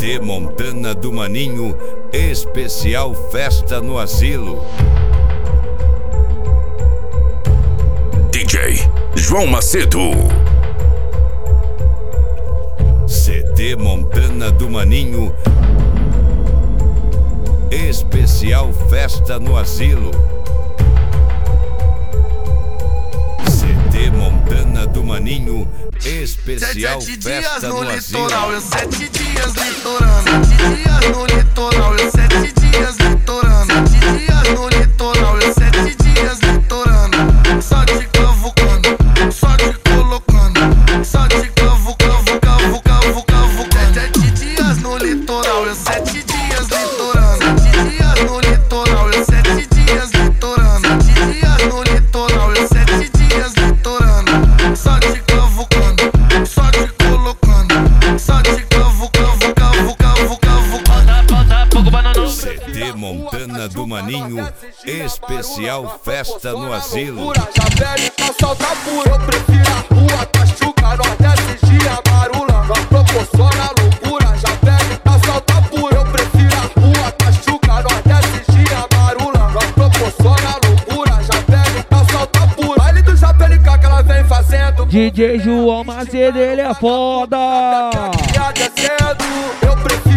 CD Montana do Maninho, especial festa no asilo. DJ João Macedo. CD Montana do Maninho, especial festa no asilo. CD Montana do Maninho, especial festa no asilo. 7 dias litorando, 7 dias no litoral, 7 dias litorando, 7 dias no litoral, 7 dias litorando, só te cavucando, só te colocando, só te cavu, cavu, cavu, cavu, cavu. 7 dias no litoral, 7 dias litorando, 7 dias no litoral, 7 dias litorando, 7 dias no litoral, 7 dias litorando, só te cavucando, só te colocando, só te cavu, cavu, cavu, cavu, cavu. CD Montana do Maninho, especial festa no asilo. Já pede pra soltar pura, eu prefiro a rua, Cachuca, Nordeste, Gia, Marula, não proporciona loucura. Já pede pra soltar pura, eu prefiro a rua, Cachuca, Nordeste, Gia, Marula, não proporciona loucura. Já pede pra soltar pura, baile do Japelica que ela vem fazendo. DJ João Macedo, ele é foda. Descendo, eu prefiro